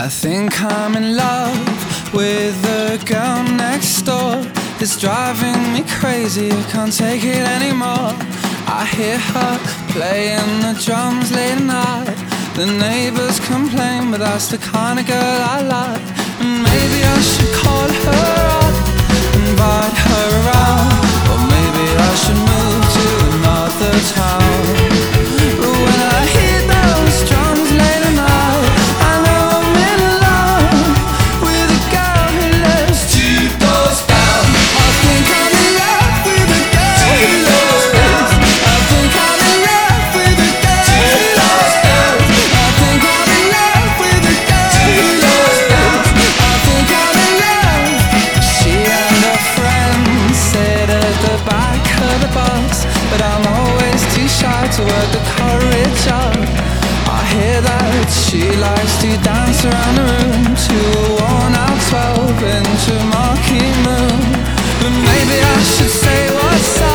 I think I'm in love with the girl next door. It's driving me crazy, I can't take it anymore. I hear her playing the drums late at night. The neighbors complain, but that's the kind of girl I like. And maybe I should call her up, invite her around. Or maybe I should move to another town. But when I hear those drums late at night, I know I'm in love with a girl who lives 2 doors down. I think I'm in love with a girl who lives down. I think I'm in love with a girl who lives down. I think I'm in love with a girl who lives down. I think I'm in love. She and her friends sit at the back of the bus, but I'm always too shy to work the courage up. I hear that she likes to dance around the room to a worn-out 12-inch Marquee Moon. But maybe I should say what's up.